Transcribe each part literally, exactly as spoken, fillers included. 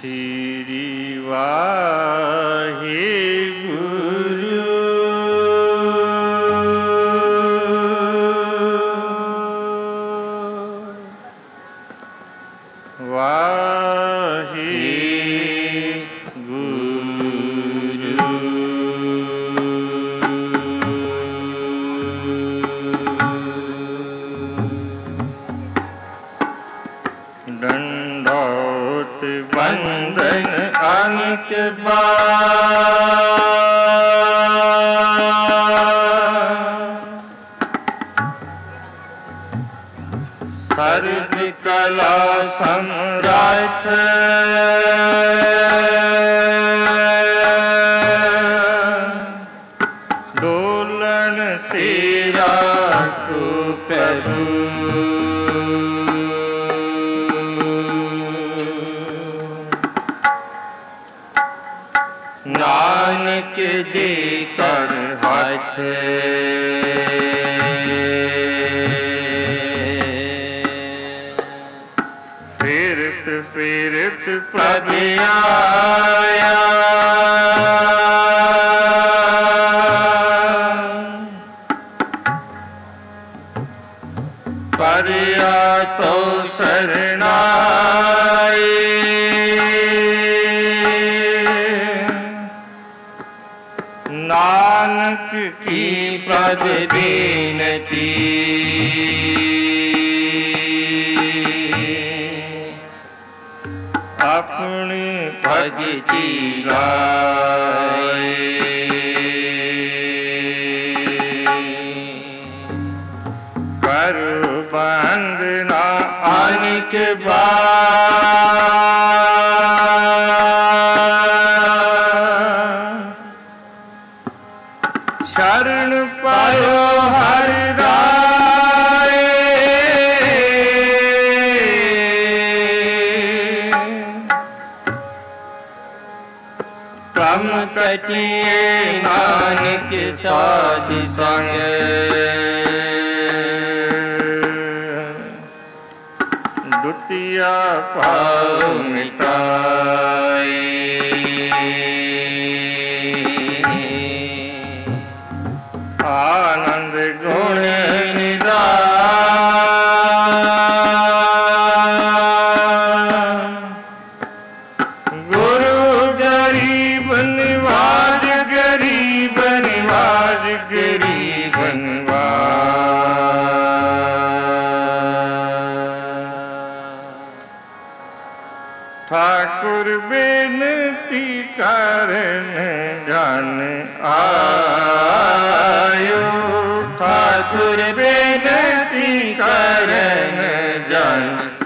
श्री वाहे गुरु वाहे गुरु दंडोत बंदन अनिक सर्व कला सम्राट डोलन तेरा को करूं नानक देकर हाथ फिरत फिरत पद आया परिया तो शरणाए नानक की पद बीनती अपनी भगति गाए कर बंदना अनिक शरण पायो हर राय कम कटिए नानक साध संग दुतिया पाओ मिटाए आनंद गुण निधान गुरु गरीब निवाज गरीब निवाज गरीब निवाज ठाकुर बेनती करन जन आयो ठाकुर बेनती करन जन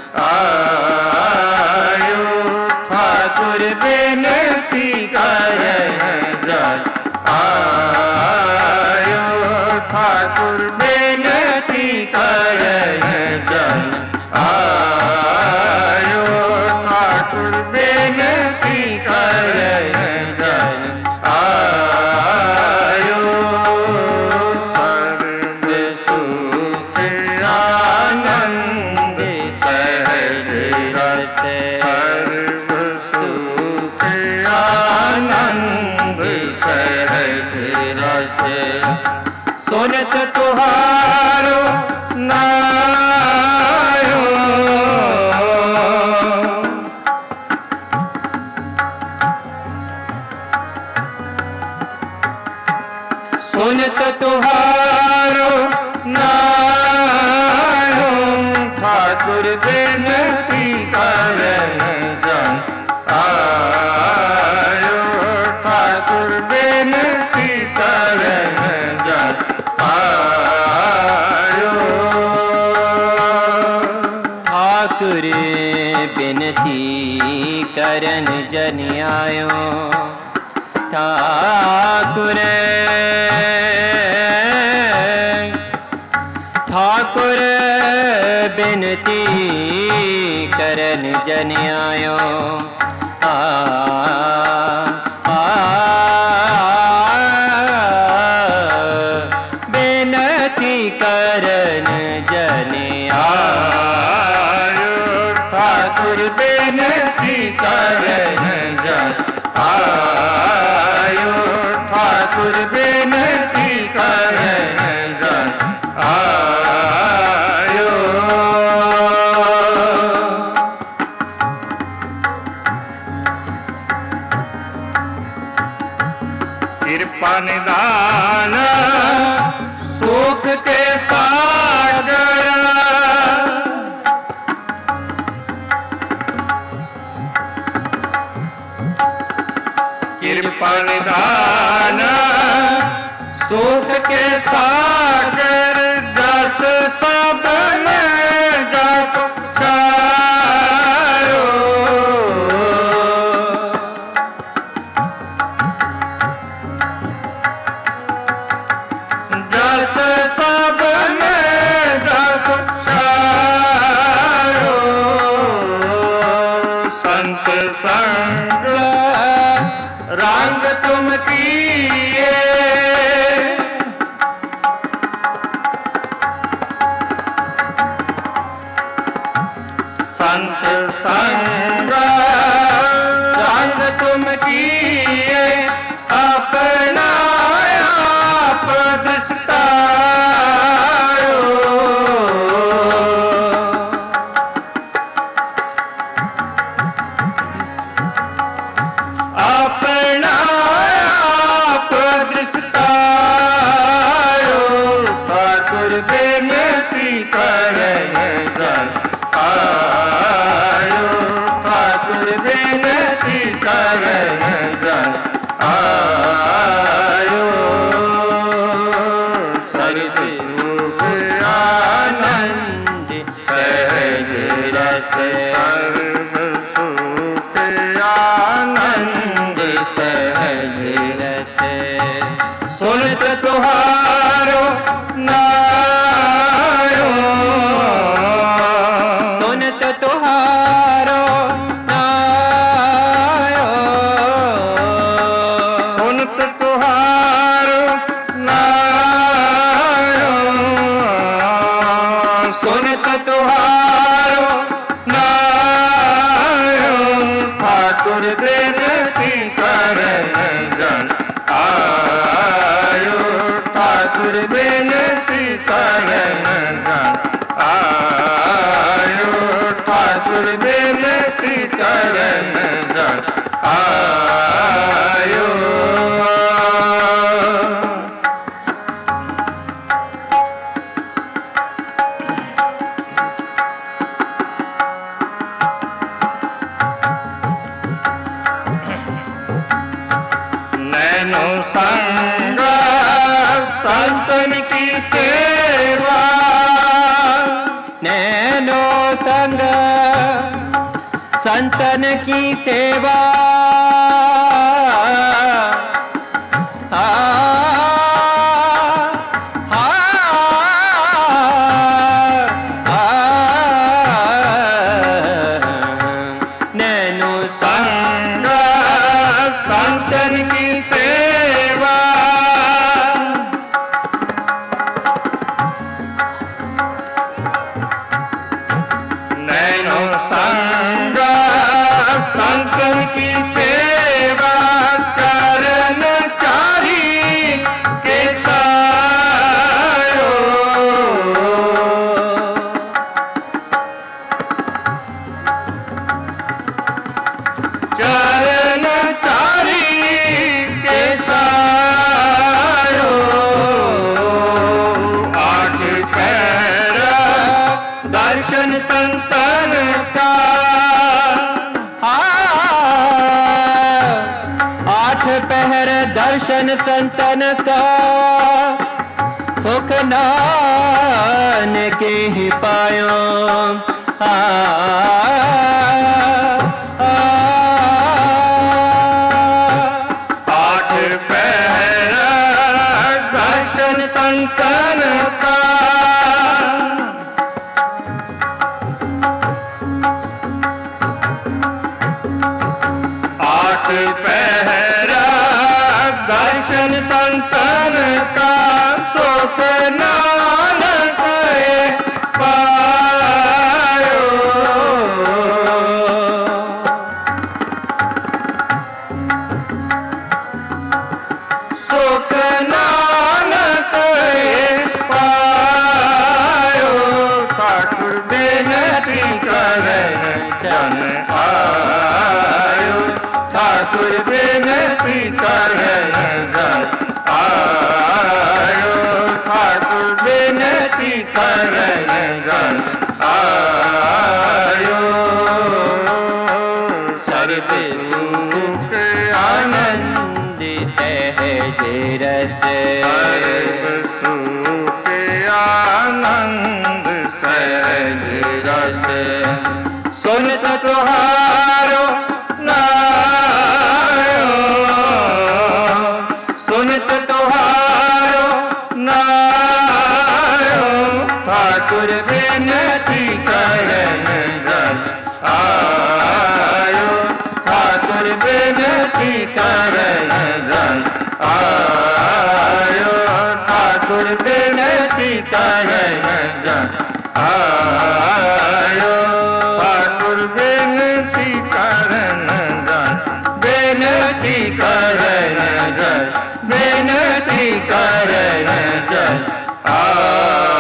आयो ठाकुर बेनती करन जन आयो ठाकुर बेनती करन जन आयो ठाकुर बेनती करन जन आयो सर्व सुख आनंद सहज रस सर्व सुख आनंद सहज रस सुनत तुहारो नायो सुनत तुहारो नायो ठाकुर बेनती करन जन आयो ठाकुर बेनती करन जन आयो ठाकुर बेनती करन जन आयो ठाकुर ठाकुर बिनती करन जन आयो आ, आ, बिनती करन जन आयो ठाकुर बिनती करन कृपा निधान सुख के सागर कृपा निधान सुख के सागर दस सब में जप चारो दस सब में जप चारो संत संग रंग तुम किए संत संग रंग तुम किए अपना आप दृष्टारो अपना आप दृष्टारो ठाकुर बेनती करे जन आयो ठाकुर बेनती करे जन आयो सर्वसुख आनंद सहज रस सर्व सुख आनंद सहज रस सुनत तुहारो नायो सुनत तुहारो नायो सुनत तुहारो नायो सुनत तुहारो नायो ठाकुर बेनती करे जन आयो ठाकुर बेनती करे जन आयो ठाकुर बेनती करे जन आयो नैनो संग संतन की सेवा नैनो संग संतन की सेवा आ, आ, आ, नैनो संग संतन की सेवा नैनो संग संतन की सेवा करन चारी के सायो चरण चारी के सायो आठ पैर दर्शन संतन का आ, आठ पहर दर्शन संतन का सुख नानक ही पायो आ, आ, आठ पहर दर्शन संतन का आठ पहर दर्शन संतन का सुख नानक पायो सुख नानक पायो ठाकुर बेनती करे जन आयो ठाकुर बेनती करे जन सर्व सुख आनंद सहज रस, सर्व सुख आनंद सहज रस। सुनत तुहारो नायो, सुनत तुहारो नायो, ठाकुर बिनती करन रस आयो, ठाकुर बिनती करन रस आयो, ठाकुर बिनती करन रस आयो, ठाकुर बिनती करन रस, बिनती करन रस, बिनती करन रस आयो।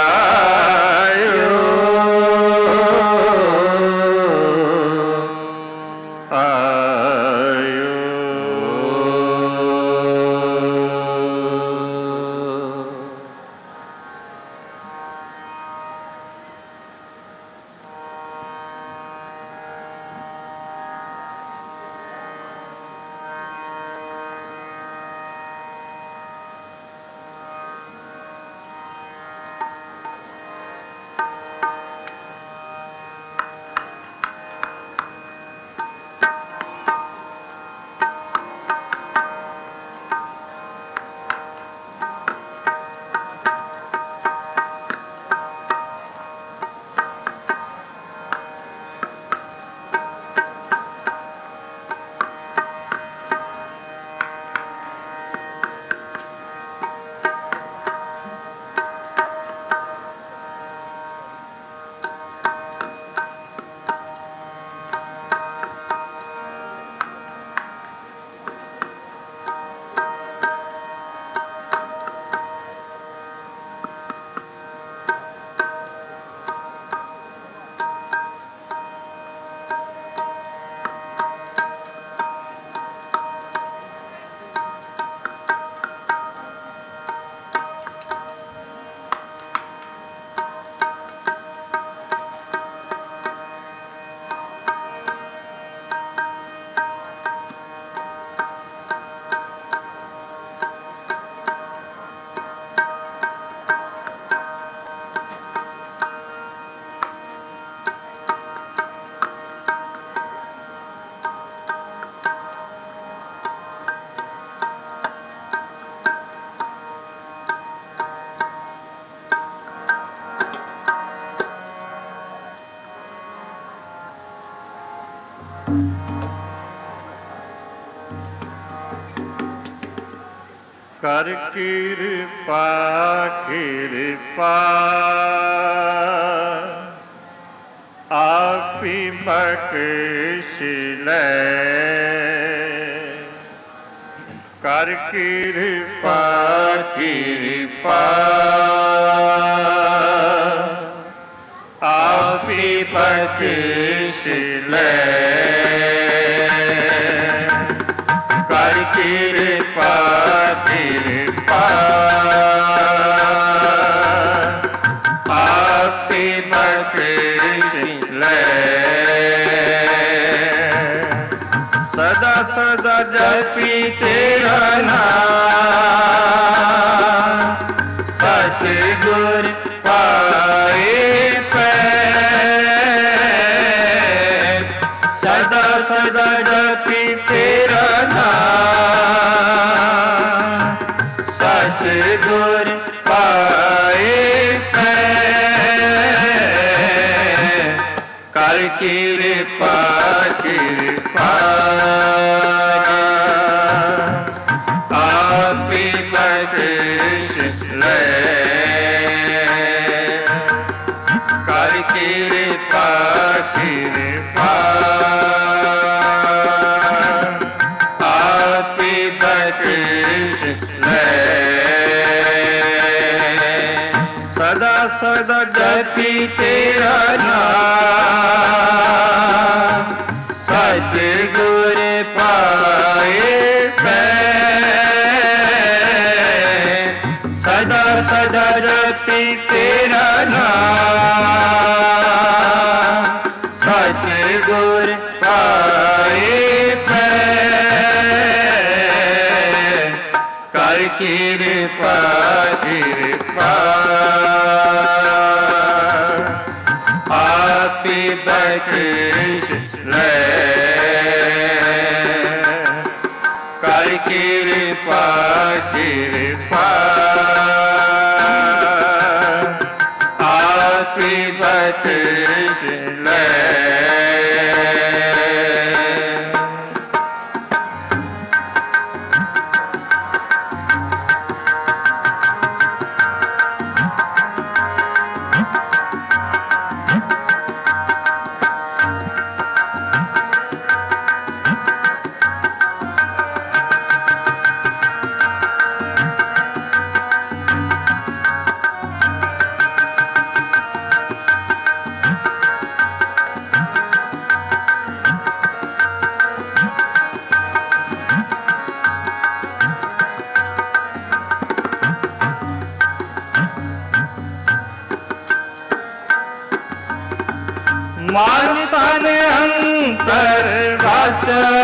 कर किरपा किरपा आपी बख्श ले, कर किरपा किरपा आपी बख्श ले, कर किरपा किरपा आपी बख्श ले। सदा सदा जपी तेरा नाम, सतगुर पाए पै, सदा सदा जपी तेरा नाम, सतगुर पाए पै, कर किरपा किरपा आपी बख्श ले, कर किरपा किरपा आपी बख्श ले। सदा सदा जपी तेरा नाम, सतगुर पाए पै, सदा सदा जपी तेरा नाम, सतगुर पाए रस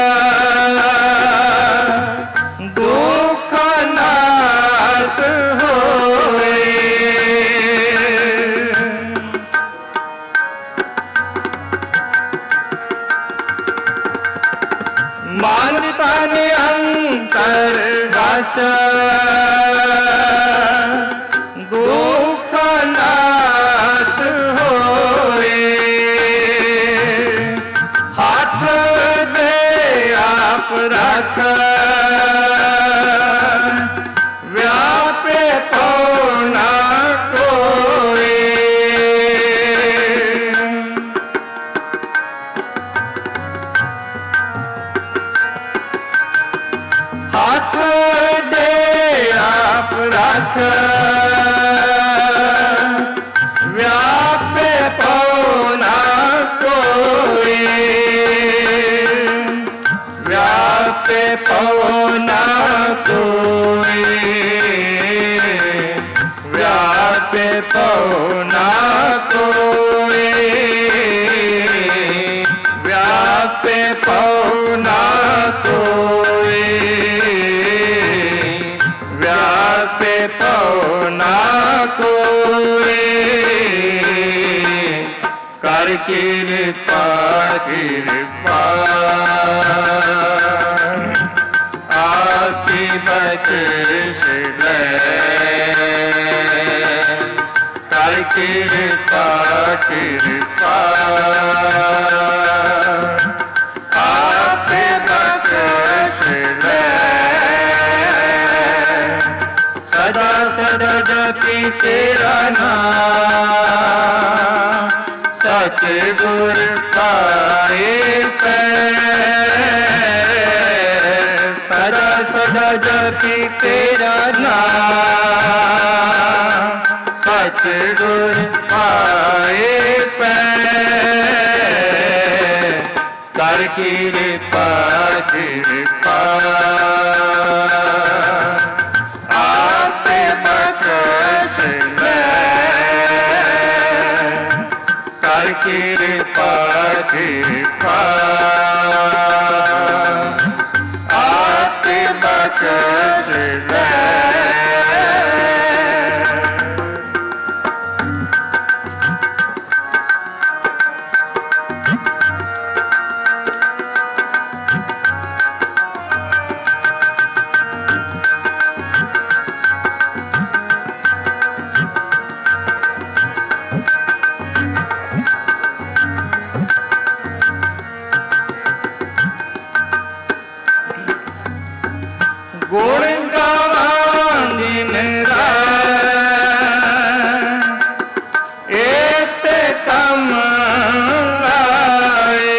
दुख नाश होए। मन तन अंतर रस दुख नाश होए। हाथ दे आप रख व्यापे पौना कोई। हाथ दे आप रख व्यापे पौना कोई। व्यापे पौना कोई। व्यापे पौना कोई। व्यापे पौना कोई। व्यापे पौना कोई। कर कृपा कृपा आपकी बख्शिश ले। कर कृपा कृपा आपकी बख्शिश ले। सदा सदा जपी तेरा नाम सतगुर पाए पैर। सदा सदा जपी तेरा नाम सतगुर पाए पैर। कर कृपा कृपा आपे बख्शिश ले। कर कृपा कृपा आपे बख्शिश ले। गुण गावां दिन रात एत कम लाए।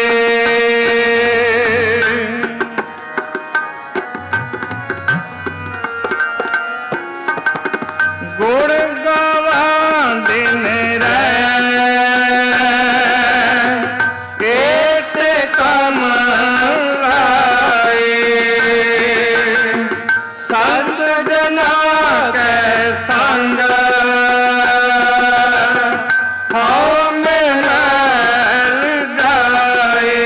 गुण गावां दिन रात एत कम लाए। संत जना के संग हौ महल जाए।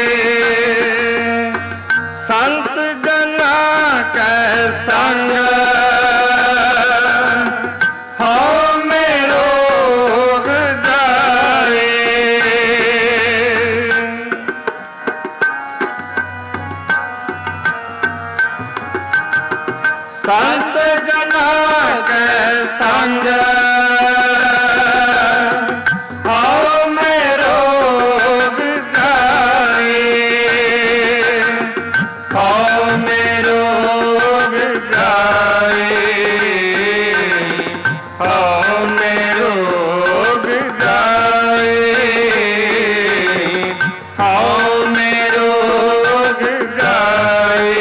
संत जना के संग हौ में रोग जाए। संत जना के संग हौ में रोग जाए। हौ में रोग जाए। हौ में रोग जाए। हौ में रोग जाए।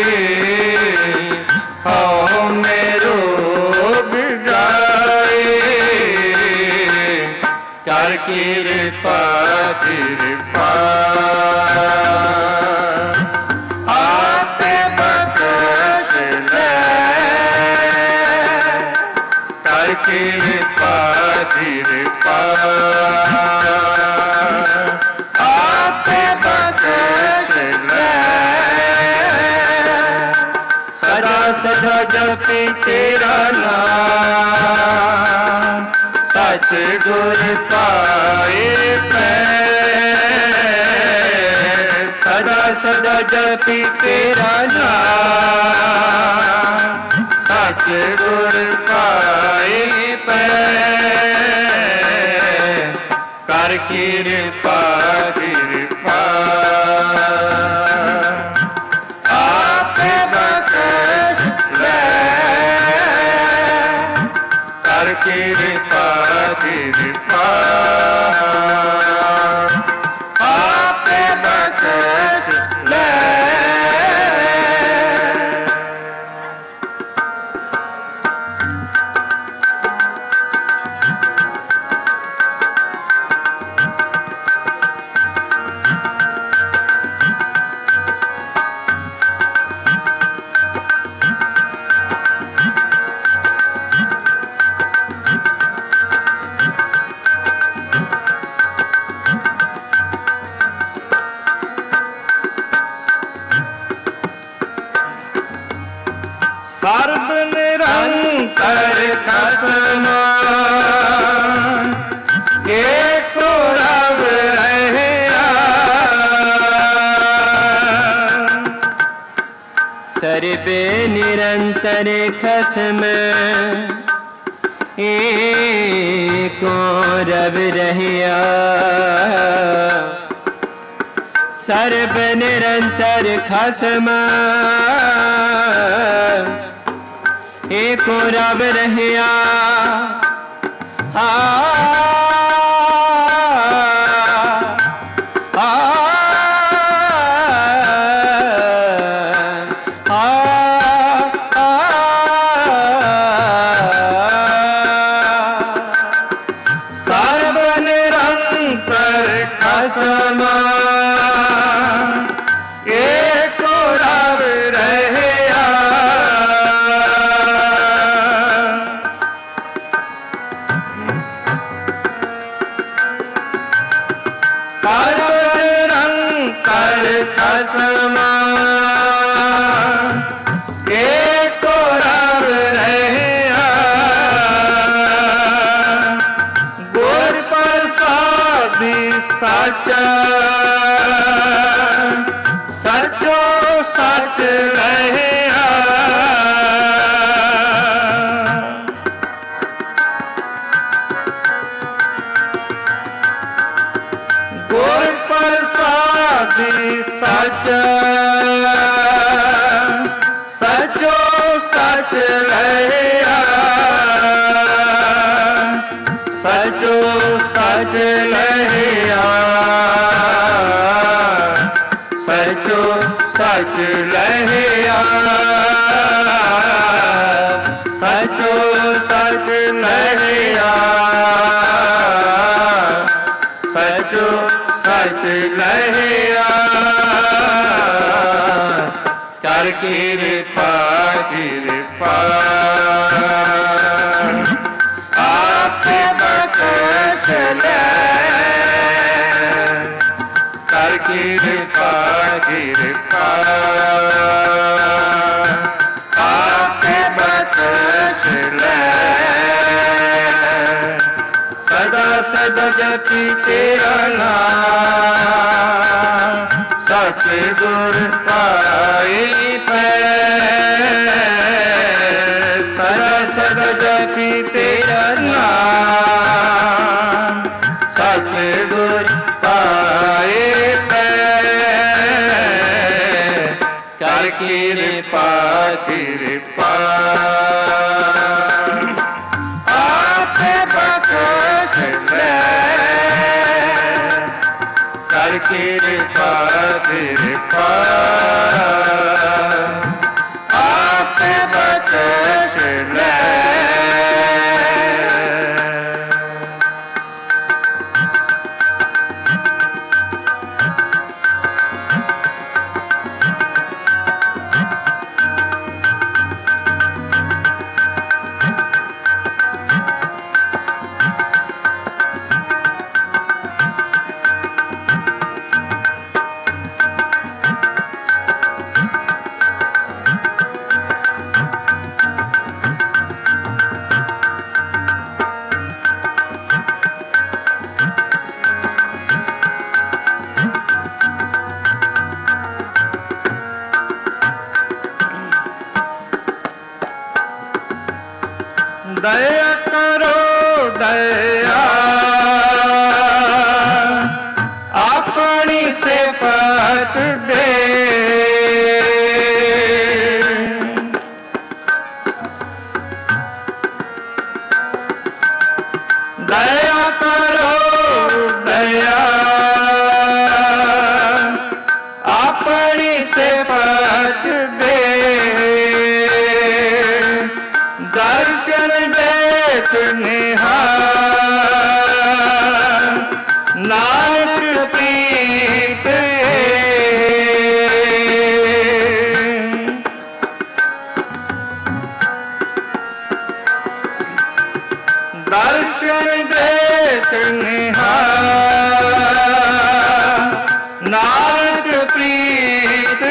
हौ में रोग जाए। कर कृपा कृपा आपे बख्शिश ले। कर कृपा कृपा आपे बख्शिश ले। जपी तेरा नाम, सतगुर पाए पैर। सदा सदा जपी तेरा नाम, सतगुर पाए पैर। कर कृपा कृपा आपे बख्श ले, कर कृपा कृपा आपे बख्श ले। सर्व निरंतर खसमान एक रब रहे। सर्वे निरंतर खसम एक रब रहिया। सर्व निरंतर खसम एको रब रहिया। आ, आ, आ, आ, सर्व निरंतर खसमा एको रब रहिया। सर्व निरंतर खसमा एको रब रहिया। गुर प्रसादी साचा सचो सच रहिया। गुर प्रसादी सच सचो सच रहिया। सचो सच रहिया। सचो सच रहिया। सचो सच रहिया। सचो सच रहिया। कर कृपा कृपा आपे बख्श ले। कर कृपा कृपा आपे बख्श ले। सदा सदा जपी तेरा नाम, सतगुर पाए पैर। सदा सदा जपी तेरा नाम, सतगुर पाए पैर। कर कृपा कृपा आपे बख्श ले। कर कृपा कृपा आपे बख्श ले। दया करो दया अपनी सिफत दे दया करो दया अपनी सिफत दे दर्शन देत निहार नानक प्रीत दर्शन देत निहार नानक प्रीत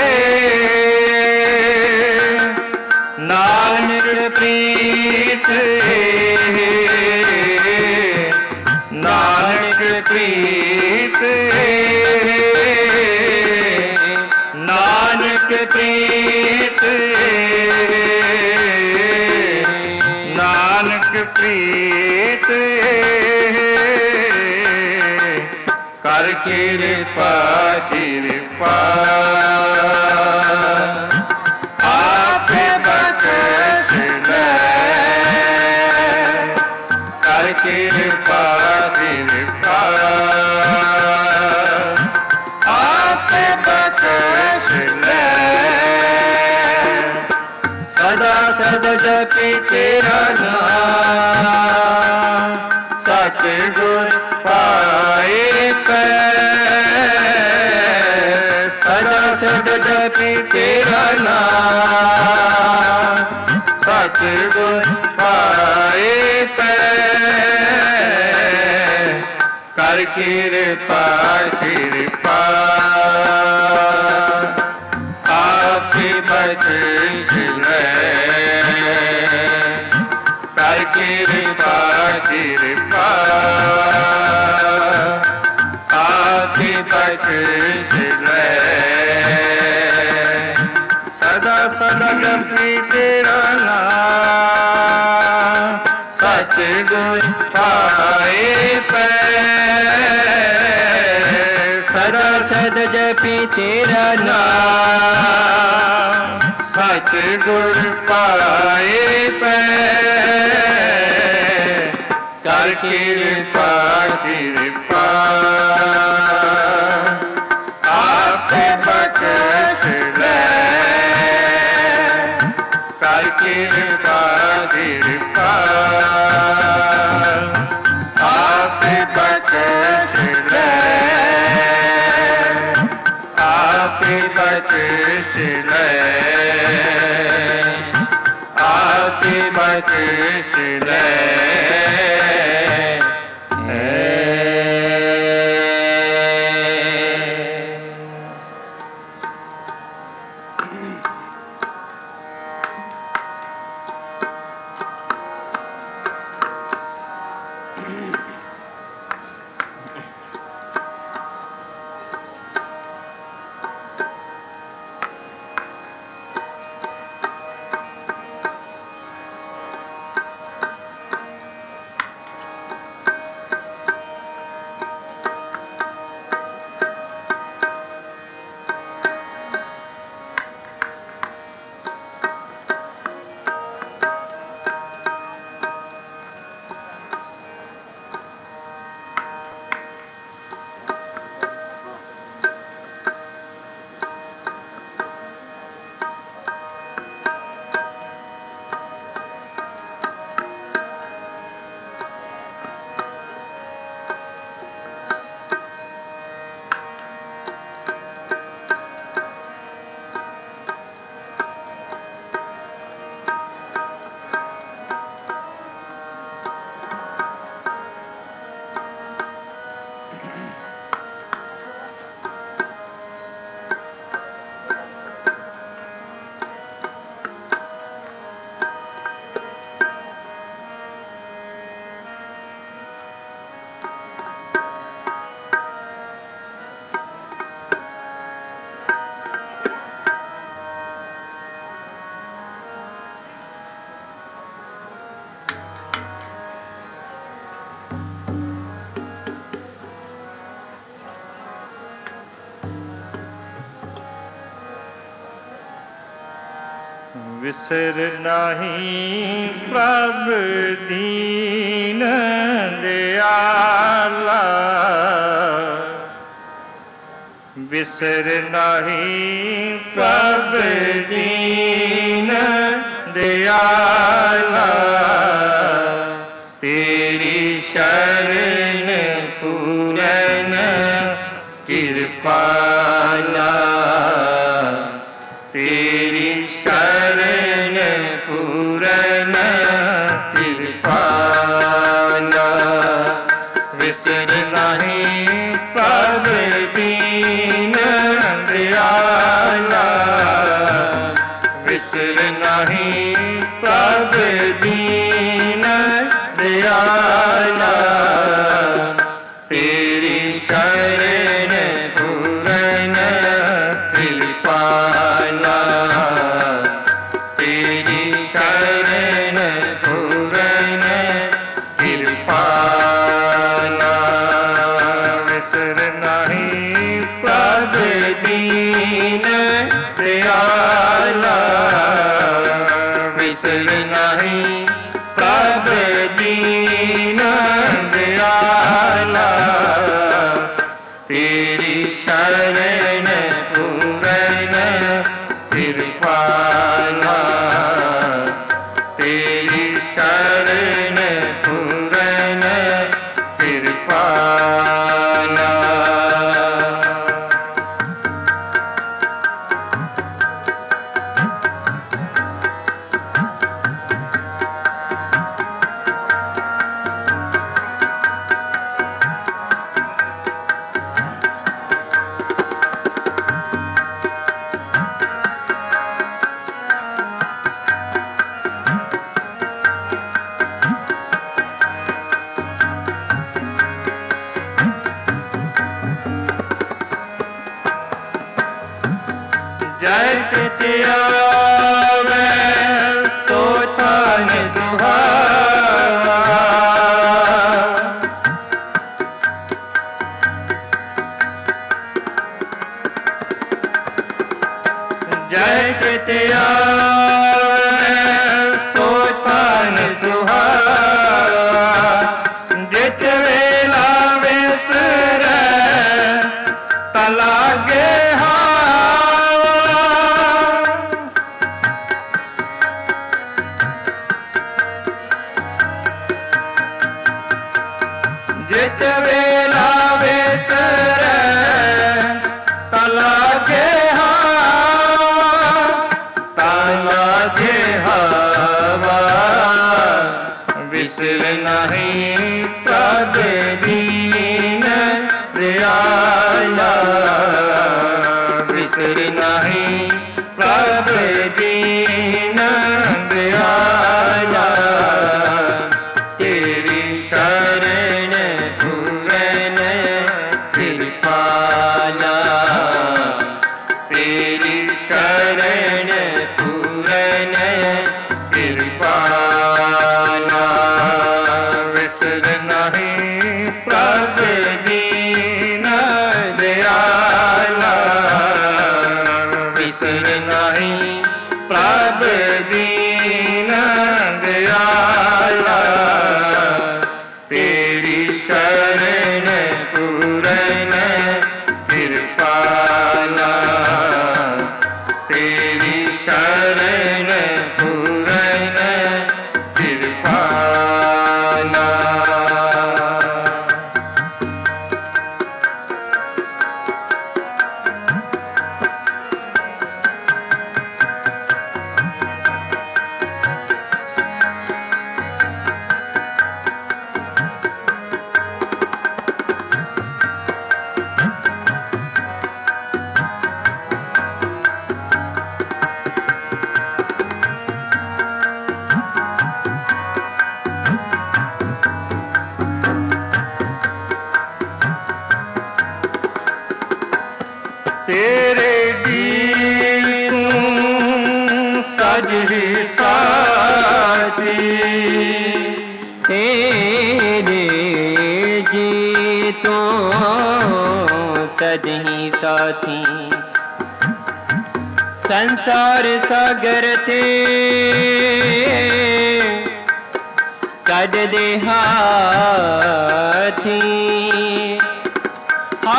नानक प्रीत नानक प्रीत नानक प्रीत नानक प्रीत कर किरपा किरपा आपे बख्श ले कर किरपा किरपा आपे बख्श ले सदा सदा जपी तेरा नाम सतगुर पाए पै सदा सदा जपी तेरा नाम सतगुर पाए पै कर किरपा किरपा आपकी बख्श ले कर किरपा किरपा आपकी बख्श ले सदा सदा जपी तेरा नाम सतगुर पाए पै सदा सदा जपी तेरा नाम सतगुर पाए पै कर किरपा किरपा आपे बख्श ले कर किरपा किरपा आपे बख्श ले आपे बख्श ले आपे बख्श ले विसर नहीं प्रभु दीन दयाला, विसर नहीं प्रभु दीन दयाला, तेरी शरण पूरन कृपाला, तेरी शरण पूरन कृपाला, विसर नहीं प्रभु दीन दयाला, विसर नहीं प्रभु दीन दयाला, तेरी शरण पूरन कृपाला, तेरी शरण पूरन कृपाला, विसर नहीं प्रभु दीन दयाला, विसर नहीं प्रभु दीन दयाला, तेरी शरण पूरन कृपाला, तेरी शरण पूरन कृपाला। जय तेरा सोता न सुहावा, जय तेरा सोता न सुहावा, जित वेला विसर तलागे जित वेला विसर तलागे हवा, तलागे हवा, विसर नहीं प्रभु दीन दयाला, विसर नहीं प्रभु दीन दयाला, तेरी शरण पूरन कृपाला, तेरी शरण पूरन कृपाला, विसर नहीं प्रभु दीन दयाला, विसर नहीं प्रभु दीन दयाला, तेरी शरण पूरन कृपाला, तेरी शरण पूरन कृपाला। तेरे गीत सज ही साथी, तेरे गीतों सज ही साथी, संसार सागर थे कद दे हाथी हा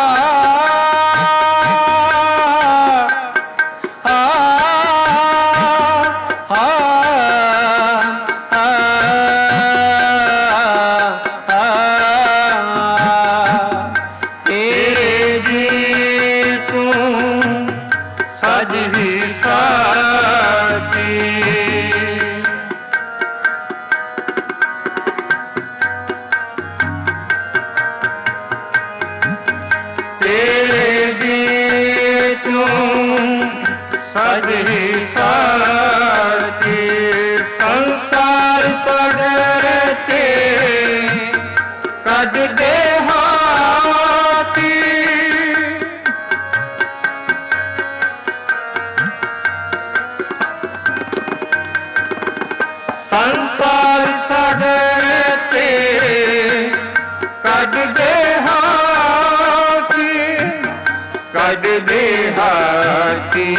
हा हा हा तेरे गीत सज ही साथी तेरे गीतों सज ही साथी संसार सागर ते कद दे हाथी संसार सागर ते कद दे हाथी कद दे हाथी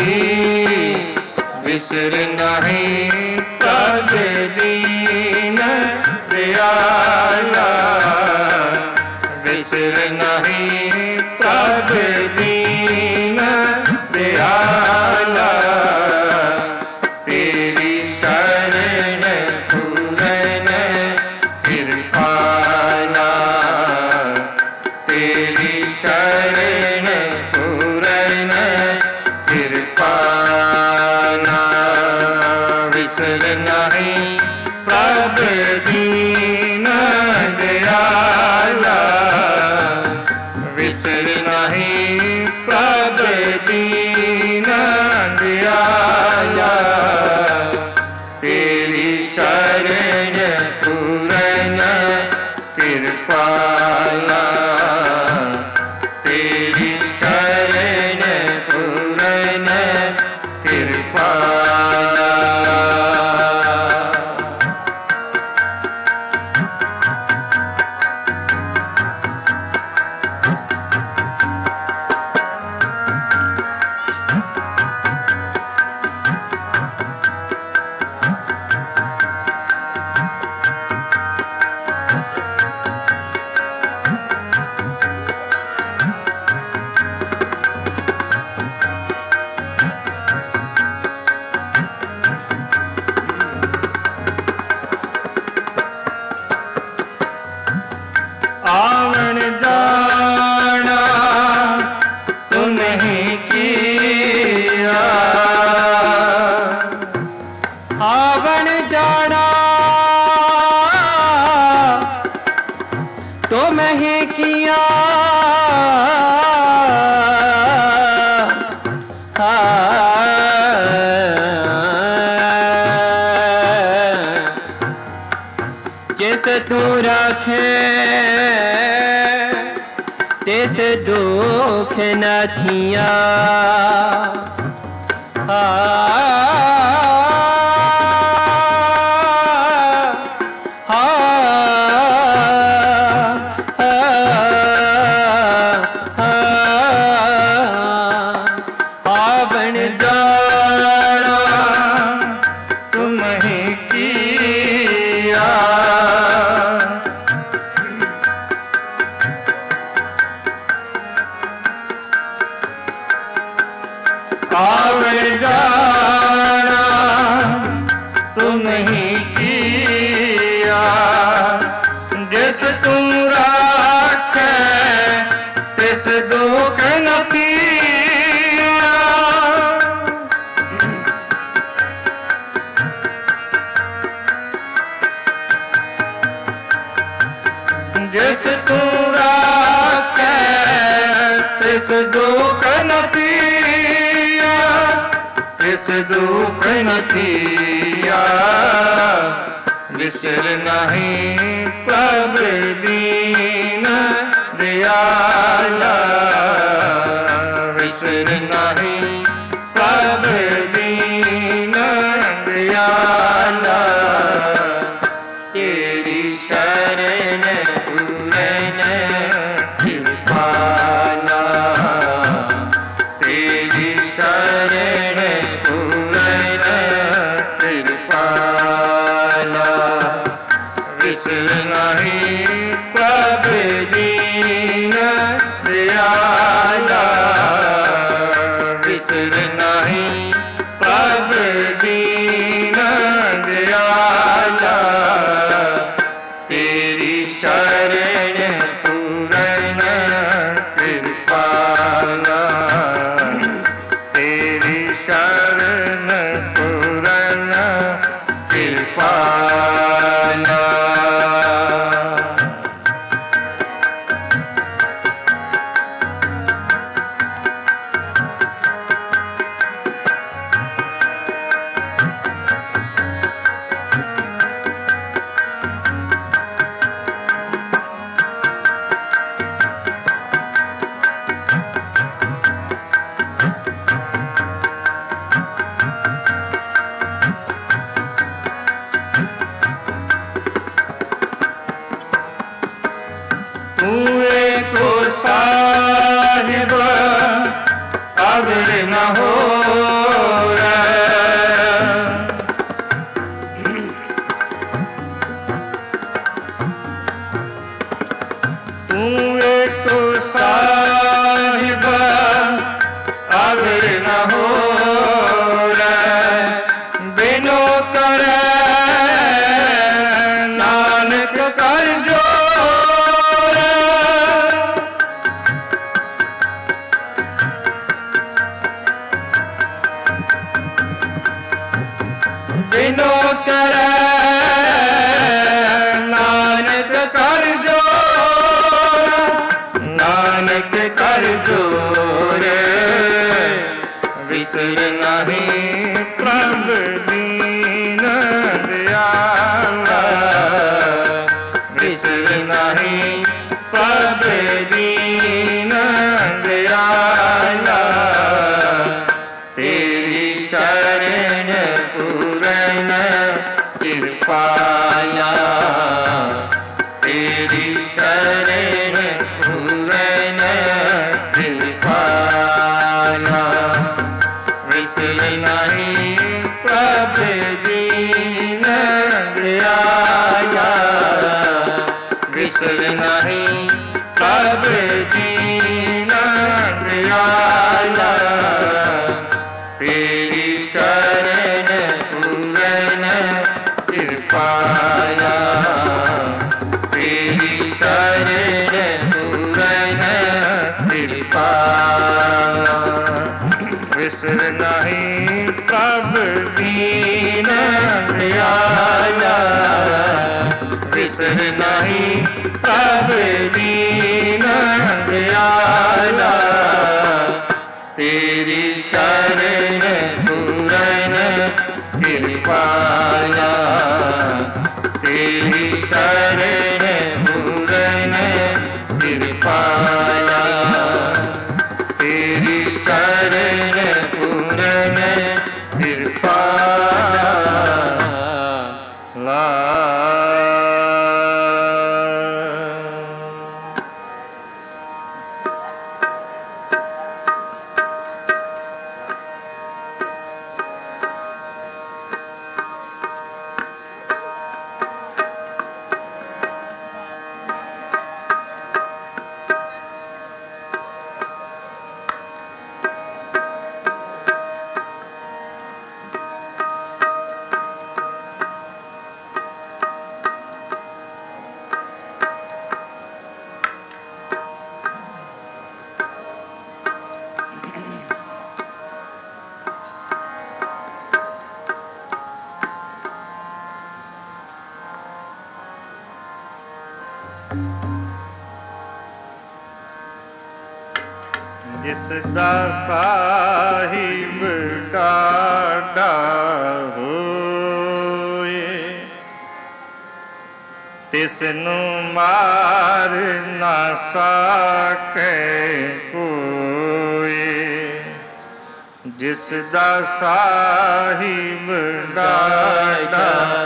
विसर नहीं कद दीन दयाला विसर नहीं कद दीन दयाला तेरी शरण पूरन कृपाना तेरी शरण पूरन कृपाना विसर नहीं प्रभु दीन दयाला विसर नहीं प्रभु दीन दयाला तेरी शरण पूरन कृपाला तेरी शरण पूरन कृपाला आवन जाना तो नहीं किया आवन जाना तो नहीं किया जिस तू रखे तिस दुख न थिया हा हा आवन जाना तुम ही किया आवन जाना तुम ही किया जिस तुम राखे तिस दुख न पिया जिस तुम राखे तिस दुख न पिया तिस दुख न पिया विसर नहीं प्रभु दीन दयाला विसर नहीं प्रभु दीन दयाला तेरी शरण पूरन कृपाला तेरी शरण शरण पूरन कृपाला। जिसदा साहिब डाडा होए तिसनू मार ना सके कोई। जिसदा साहिब डाडा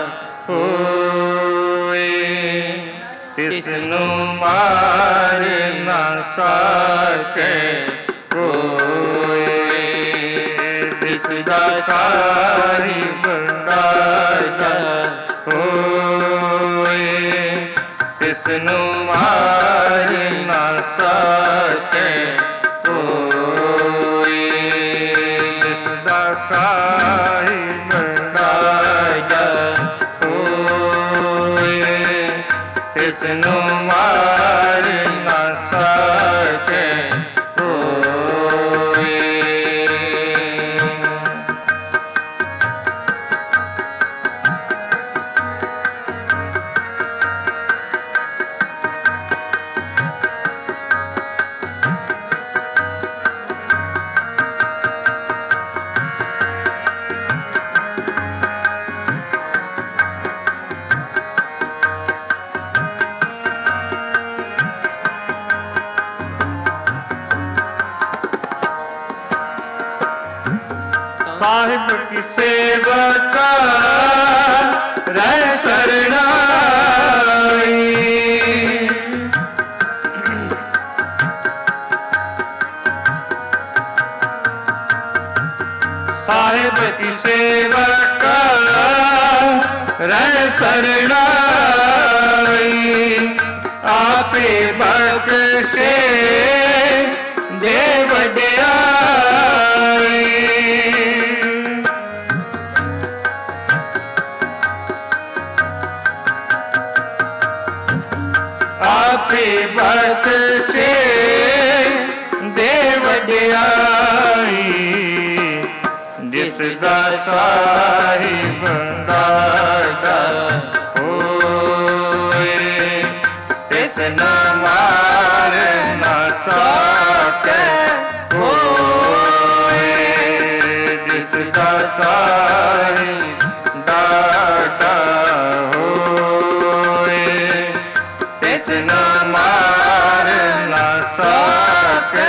होए तिसनू मार ना सके कोई। जिसदा साहिब डाडा होए तिसनू मार ना सके कोई। जिसदा साहिब डाडा होए तिसनू मार ना सके कोई। साहिब की सेवा का रह शरणाई। साहिब की सेवा का रह शरणाई। आपे बख्शे दे वड्याई। आपे बख्शे दे वड्याई। जिसदा साहिब दाता होए तिस न मार न साके होए। जिसदा साहिब दाता होए तिस न मार न साके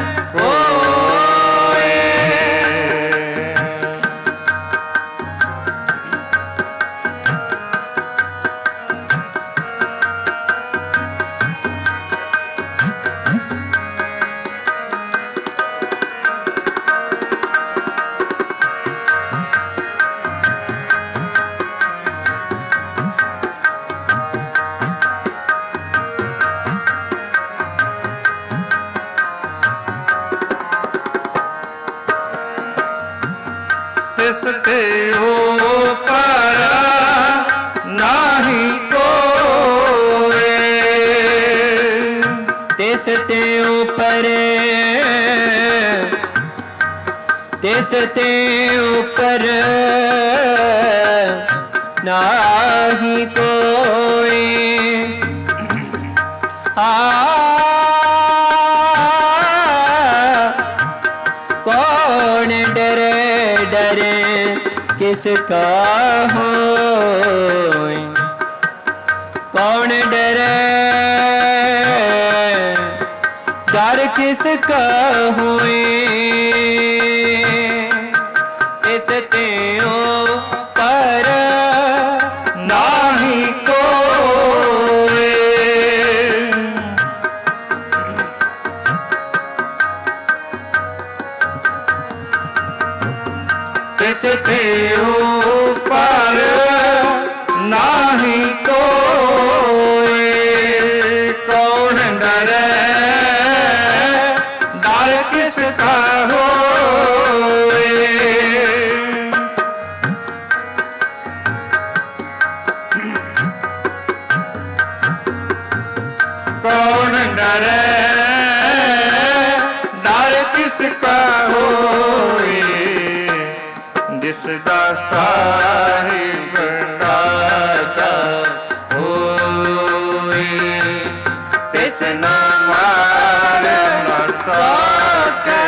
तिसते ऊपर नाही कोई। तिसते ऊपर तिसते ऊपर नाही कोई। आ कौन डरे डरे किसका होए। कौन डरे डर किसका होए। इसते ऊपर नाही कोई। इसते ऊपर नाही कोई। कौन डरे डर किसका होए। कौन डरे डर किसका होए। जिसदा साहिब दाता होए तिस न मार न साके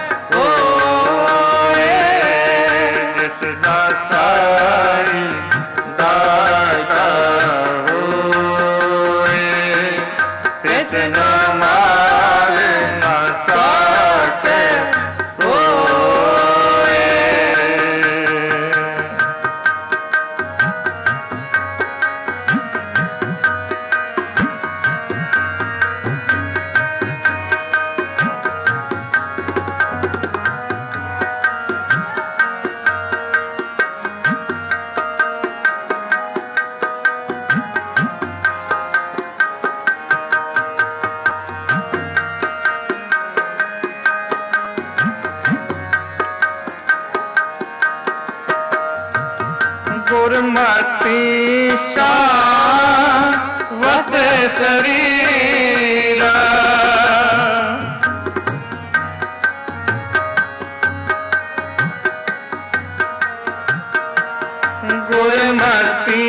होए। जिसदा साहिब दाता होए तिस न मार न साके गुरमति शान वसे शरीरा। गुरमति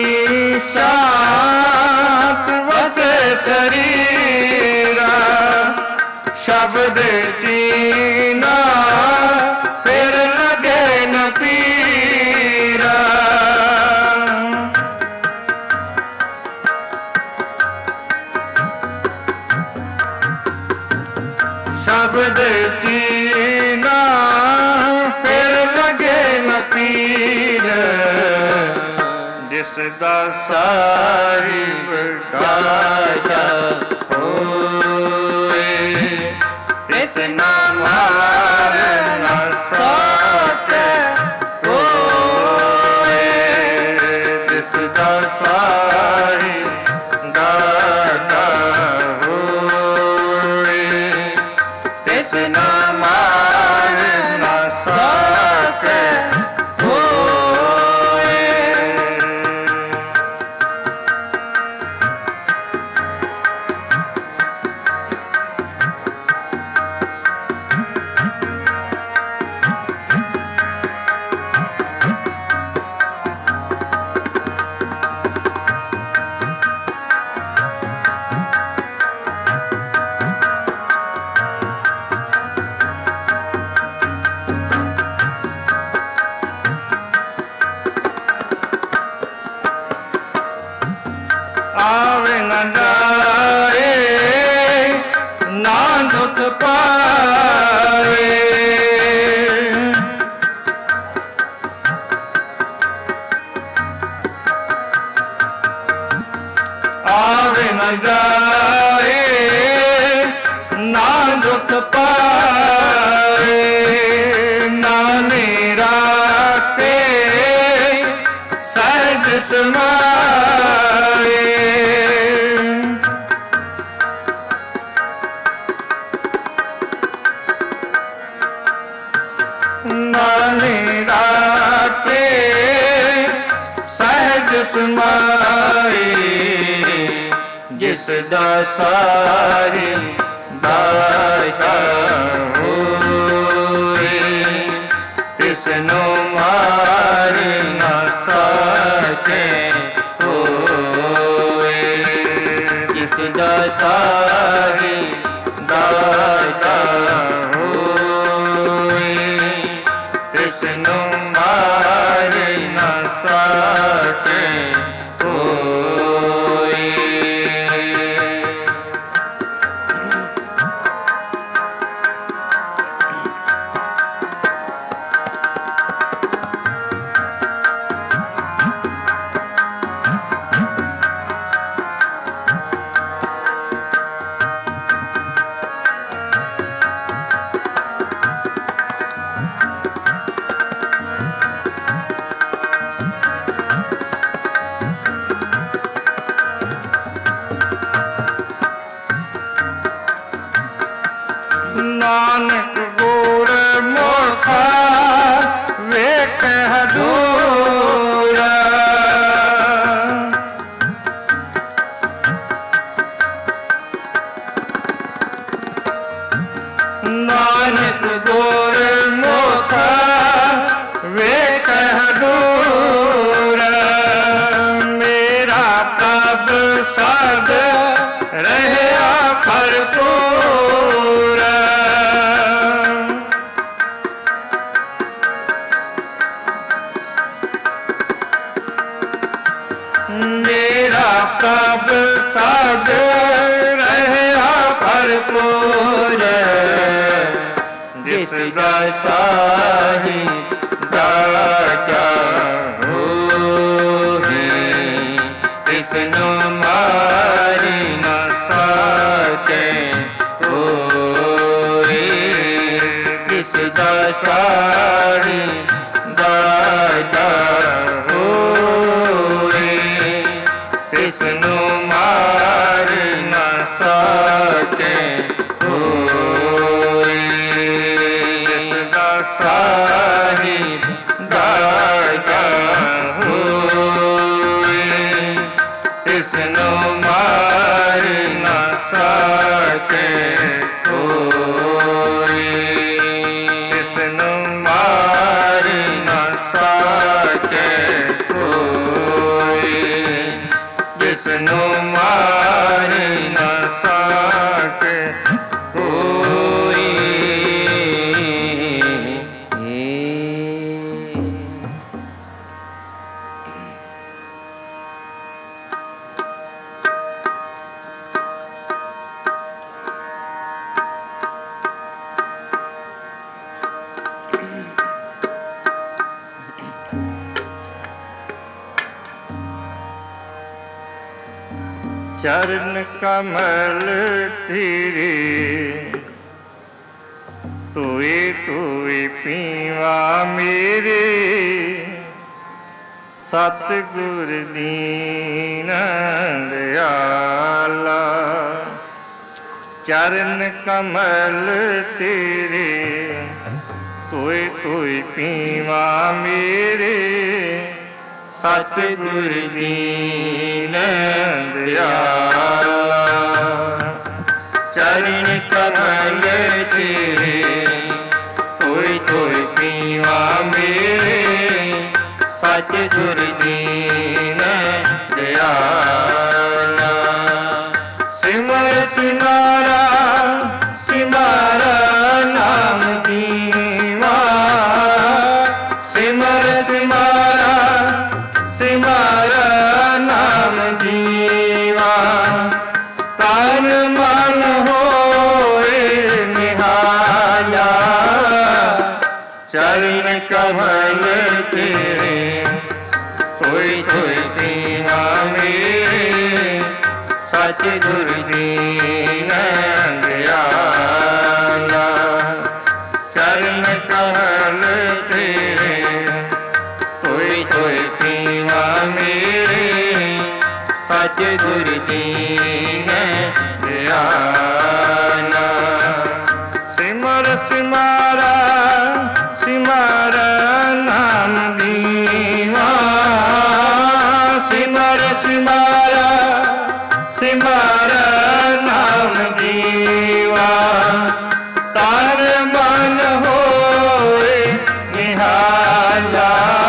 शान वसे शरीरा। शब्द जीना फिर लगे न पीरा। शब्द जीना फिर लगे ਜਿਸਦਾ ਸਾਰੀ ਵਡਾਇਆ ਹੋਏ, ਤਿਸ ਨਾ ਮਾਰ ਨਾ ਸਕੈ ਹੋਏ, ਜਿਸਦਾ ਸਾਰੀ ਦਾਤਾ ਹੋਏ, ਤਿਸ ਨਾ ਮਾਰ ਨਾ ਸਕੈ ਹੋਏ। ਆਵੇ ਨਾ ਜਾਏ ਨਾ ਦੁਖ ਪਾਵੇ, ਆਵੇ ਨਾ ਜਾਏ ਨਾ ਦੁਖ ਪਾਵੇ, ਨਾ ਮੇਰਾ ਤੇ ਸਹਿਜ ਸਮਾਏ, ਨਾਨੇ ਰਾਤੇ ਸਹਿਜ ਸਮਾਏ, ਜਿਸ ਦਾ ਸਾਰੀ ਦਾਤਾ ਹੋਏ, ਤਿਸ ਨੂੰ ਮਾਰ ਨਾ ਸਕੈ ਹੋਏ, ਜਿਸ ਦਾ ਸਾਰੀ ਦਾਤਾ ਹੋਏ, ਤਿਸ ਨੂੰ ਮਾਰ ਨਾ ਸਕੈ ਹੋਏ। ਨਾਨਕ ਗੁਰ ਮੁਖਾ ਵੇਖੈ ਹਦੂਰਾ, ਨਾਨਕ ਗੁਰ ਮੁਖਾ ਵੇਖੈ ਹਦੂਰਾ, ਮੇਰਾ ਪ੍ਰਭ ਸਦ ਰਹਿਆ ਭਰਪੂਰ, ਮੇਰਾ ਪ੍ਰਭ ਸਦ ਰਹਿਆ ਭਰਪੂਰ, ਜਿਸ ਦਾ ਸਾਹੀ ਦਾਤਾ ਹੋਏ, ਤਿਸ ਨੂੰ ਮਾਰ ਨਾ ਸਕੈ ਹੋਏ, ਜਿਸ ਦਾ ਸਾਹੀ ਦਾਤਾ ਹੋਏ, ਤਿਸ ਨੂੰ ਮਾਰ ਨਾ ਸਕੈ ਹੋਏ, ਜਿਸ ਦਾ ਸਾਹੀ चरण कमल तेरे तोए तोए पीवा मेरे सतगुर दीन दयाला। चरण कमल तेरे तोए तोए पीवा मेरे सतगुर दीन दयाला। चरण कमल तेरे तोए तोए पीवा मेरे सतगुर दीन दयाला। सिमर सिमारा सिमारा नाम दीवा सिमर सिमारा सिमारा नाम दीवा। तन मन होए निहाला। चरण कमल तेरे तोए तोए पीवा मेरे सतगुर दीन दयाला। चरण कमल तेरे तोए तोए पीवा मेरे सतगुर दीन दयाला। सिमर सिमारा सिमारा नाम दीवा सिमर सिमारा सिमारा नाम दीवा। तार मन होए निहाला।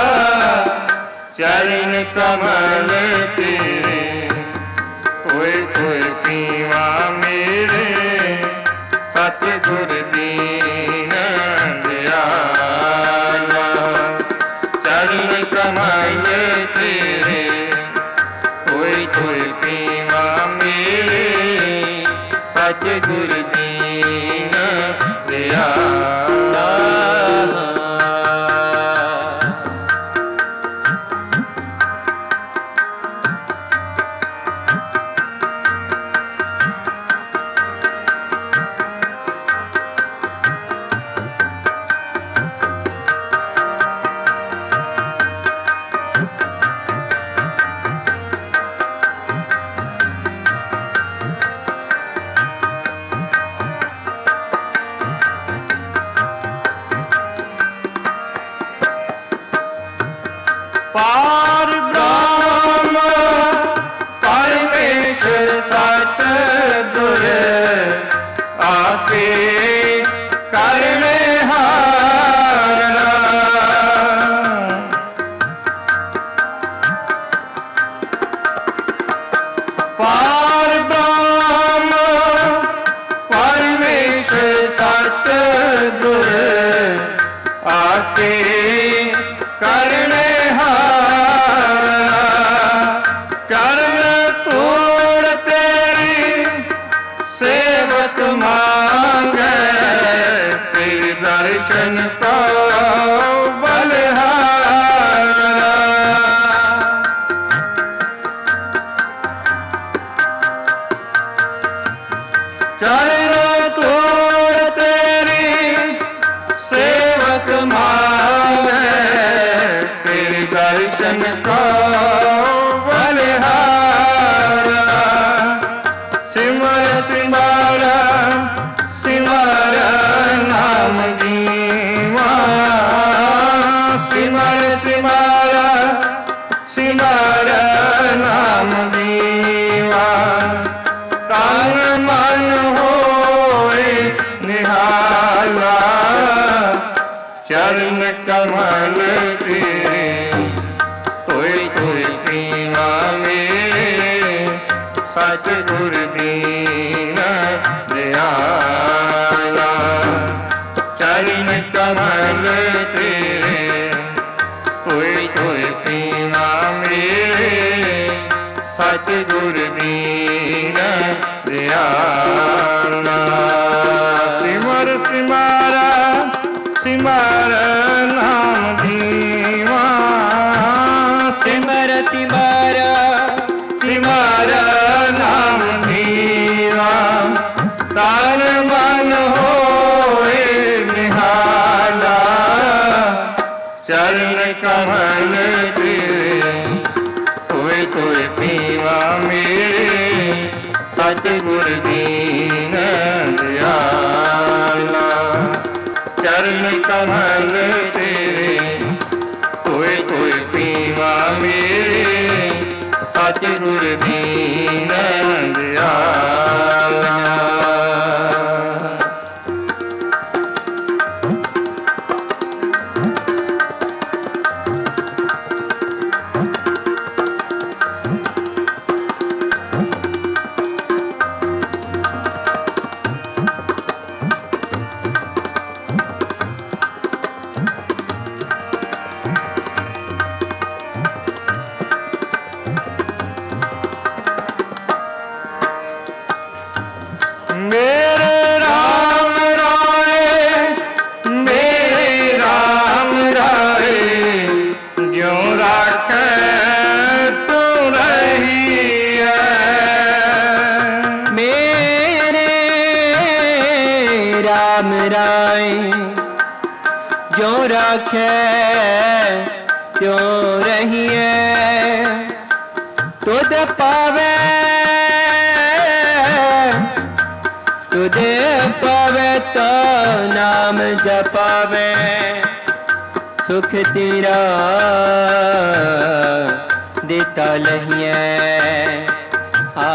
चरण कमल तेरे तोए तोए पीवा मेरे सतगुर दीन दयाला। चरण कमल तेरे तोए तोए पीवा मेरे सतगुर दीन दयाला। पार ब्रह्म परमेश्वर सतगुर आपे करने हारना। पार ब्रह्म परमेश्वर सतगुर आपे करने चरण तोड़ तेरी सेवक मांगे फिर दर्शन तो बलिहारा। चरण तोड़ तेरी सेवक मांगे फिर दर्शन तो सिमर सिमारा सिमारा नाम दीवा सिमर सिमारा सिमारा नाम दीवा। तन मन होए निहाला। चरण कमल तेरे तोए तोए पीवा मेरे सतगुर दीन दयाला। चरण कमल तेरे तोए तोए पीवा मेरे सतगुर दीन दयाला। सिमर सिमारा सिमारा नाम दीवा सिमर सिमारा सिमारा नाम चरण कमल तेरे, कोई कोई पीवा मेरे, सतगुर दीन दयाला। चरण कमल तेरे, कोई कोई पीवा मेरे, सतगुर दीन दयाला। क्यों रहिए तुद पावे, तुद पावे तो नाम जपावे, सुख तेरा देता लहिए। आ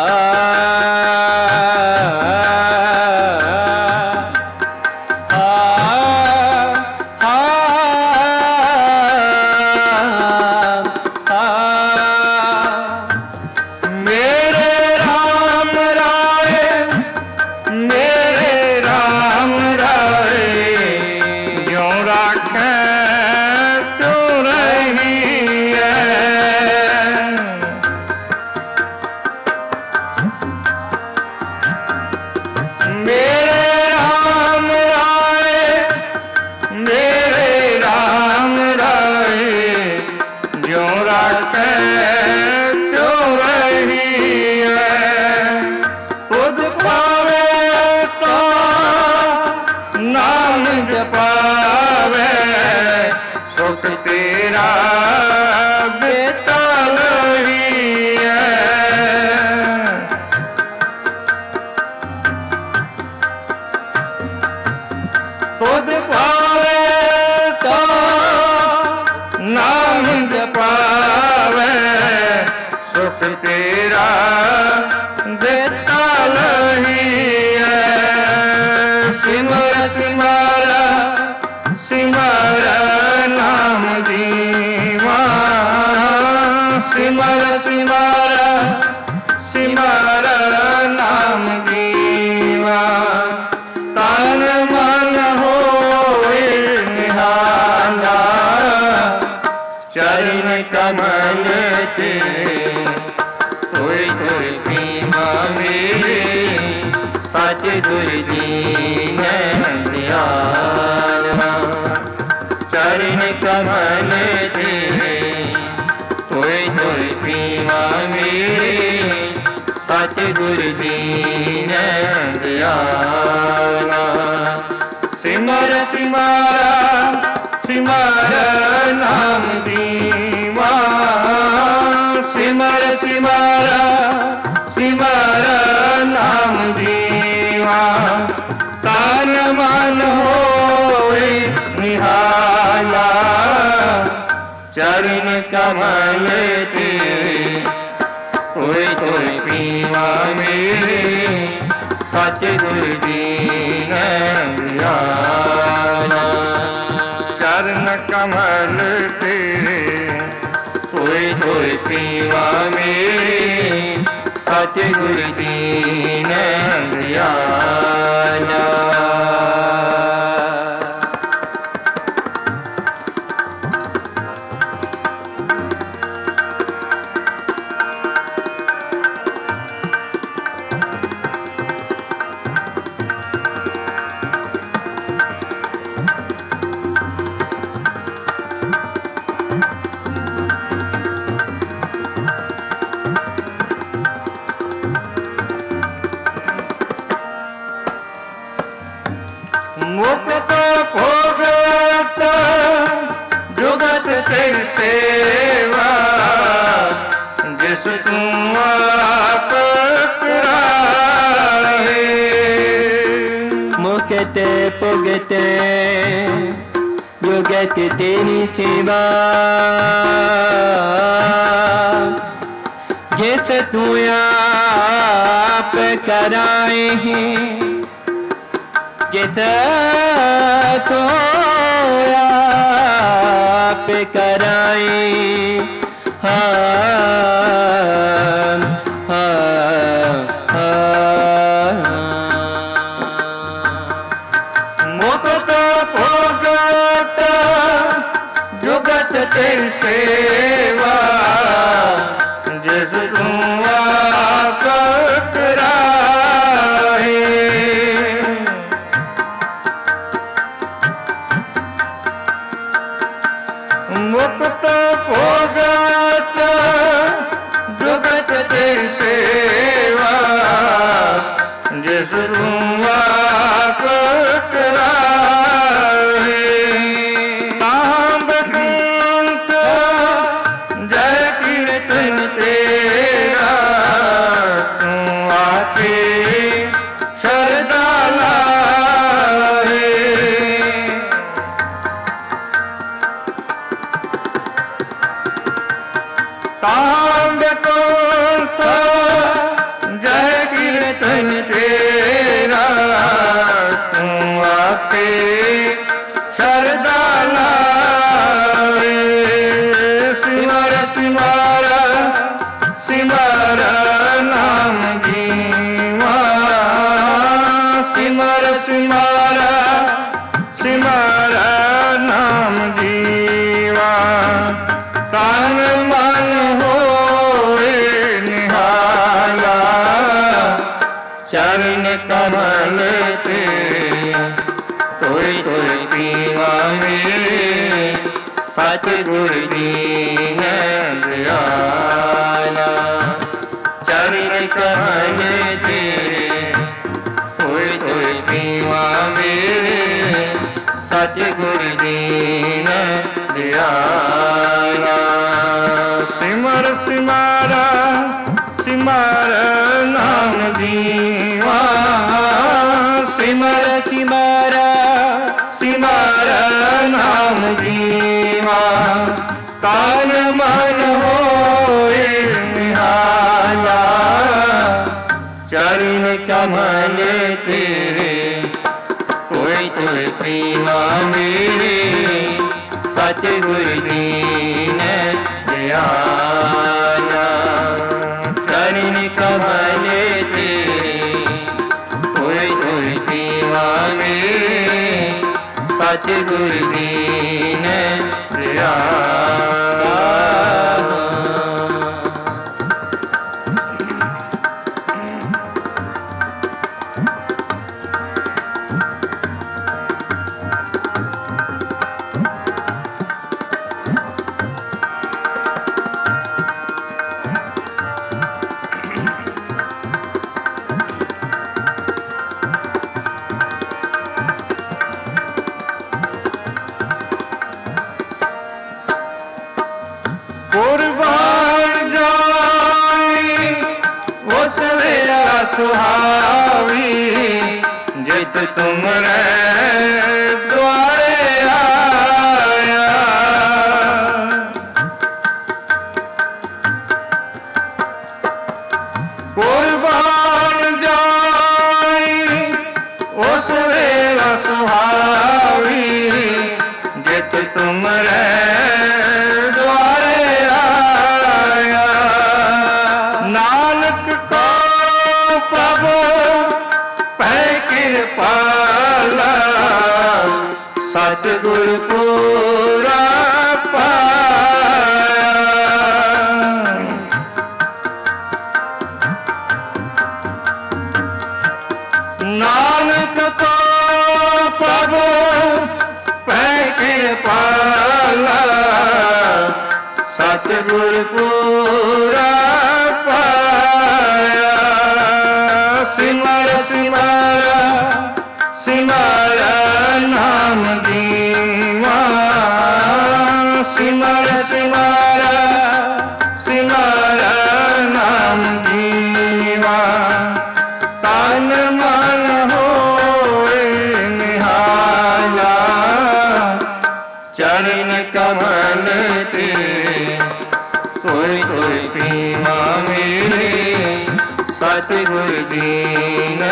सतगुर दीन दयाला। सिमर सिमरा सिमर नाम दीवा, सिमर सिमरा सिमर नाम दीवा, तन मन होए निहाला, चरण कमल तेरे, कोई कोई पीवा मेरे, सतगुर दीन दयाला। चरण कमल तेरे, कोई कोई पीवा मेरे, सतगुर दीन दयाला। तेरी सेवा जिस तू आप कराए। मुकते पुगते जुगत तेरी सेवा जिस तू आप कराए हैं, जिस तू आप कराए। हाँ हाँ हाँ मुक्त भोगत जुगत तेरी सेवा जिस तू आप कराए। मुक्त भोगत जुगत तेरी सेवा जिस तू आप कराए। तांब कुंत जय कीर्तन तेरा तू आके शरदा लाए। तांब कुंत जय कीर्तन तेरा तू आके शरदा लाए। सिमर सिमर सिमर नाम जीवा सिमर सिमर सिमर नाम जीवा। तन मन होए निहाला चरण कमल ते तोय तोय पीवा मेरे सतगुर दीन दयाला। चरण कमल तेरे तोय तोय पीवा मेरे सतगुर दीन दयाला। सिमर सिमरा सिमर नाम जीवा सिमर सिमर सिमर नाम जीवा। तन मन होए निहाला चरण कमल तेरे कोई तोय प्रेमा मेरे सतगुर दीन दयाला। चरण कमल तेरे कोई तोय प्रेमा मेरे सतगुर दीन दयाला। कुर्बान जाई उस वेला सुहावी जित तुम रे द्वारे आया। कुर्बान जाई उस वेला सुहावी जित तुम रे सतगुर पूरा पाया। नानक को प्रभु पै कृपाला सतगुर पूरा पाया। सिमर सिमर सिमर नाम जीवा सिमर सिमारा सिमारा नाम जीवा तन मन होए निहाला चरण कमल ते कोई कोई पीवा मेरे सतगुर दीन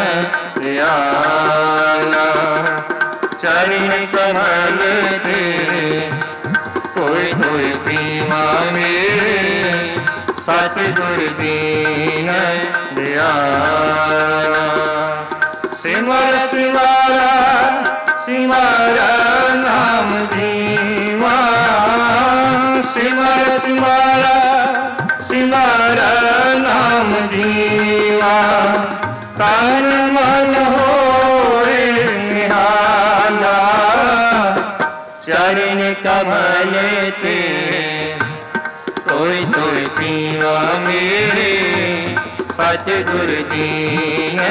दयाला चरण कमल ते कोई कोई पीवा मेरे सतगुर दीन दयाला सिमर सिमारा सिमारा नाम जीवा सिमर सिमारा सिमारा नाम जीवा तन मन होए निहाला चरण कमल ते कोई कोई पीवा मेरे सतगुर दीन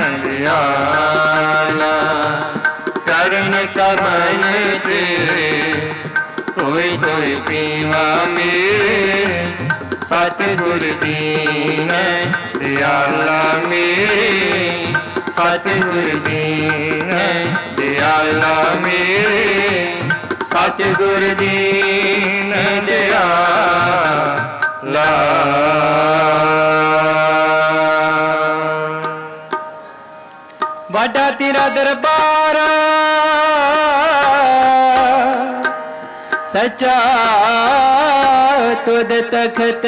दयाला चरण कमल ते कोई कोई पीवा मेरे सतगुर दीन दयाला मेरे सतगुर दीन दयाला मेरे सतगुर दीन दयाला वाडा तेरा दरबार सच्चा तुद तखत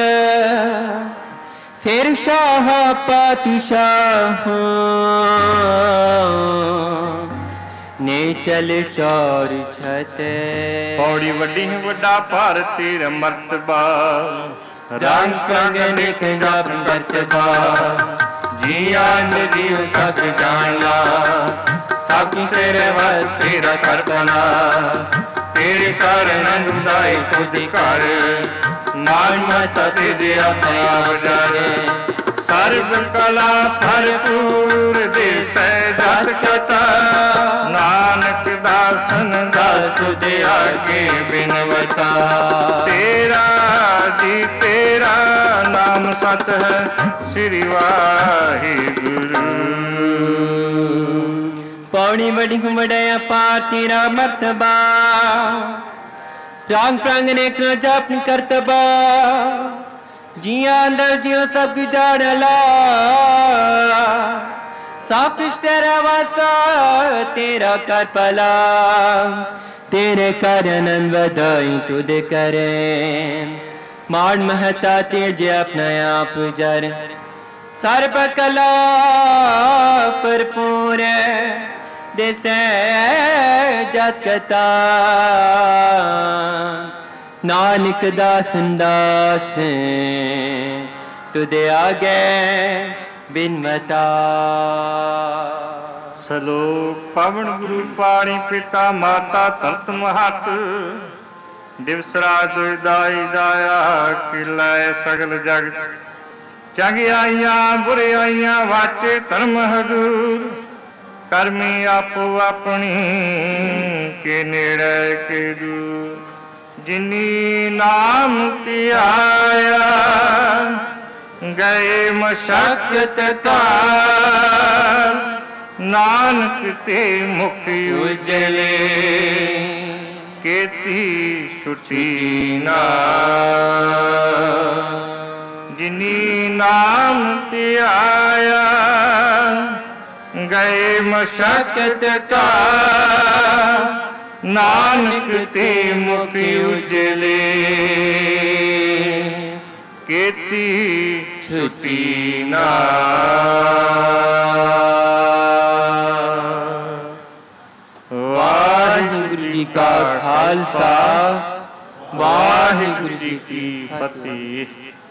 फिर शाह पातशाह ने चल चौर छत पौड़ी वड्डी वड्डा भारत तेरा मर्तबा रंग कंगन जप करतबा जियान जीव सब जानला सब तेरे वस तेरा करपना तेरे कारण अनुदाय खुद कर मान मत दे अपना बजारे सर्व कला भरपूर दिस जत कथा नानक दासन दास दे आगे बिनवता तेरा जी तेरा नाम सत है श्री वाहिगुरु पौड़ी बड़ी घुमड़या पार तेरा मर्तबा रांग प्रांग ने जप करतबा जिया अंदर जियो सब की जाड़ला सब कुछ तेरा वासा तेरा कर पला तेरे कारण वधाई तुद करे माण महता तेजे अपना आप जर सर्व कला भरपूर दिसे जत कथा नानक दास दास तुदे आगे बिनवता सलोक पवन गुरु पाणी पिता माता तरत महत दिवस रात दाई दाया किलै सगल जग चंगियाइयां बुराइयां वाचे धर्म हजूर करमी आपो अपनी के नेड़े के दूर जिनी नाम आया गए मशक्कत काल नानक ते मुक्ति उजले केती छुटी ना जिनी नाम आया गए मशक्कत काल नानक ते मुक्ति उजले केती छुटी ना वाहिगुरु जी का खालसा वाहिगुरु जी की फतेह।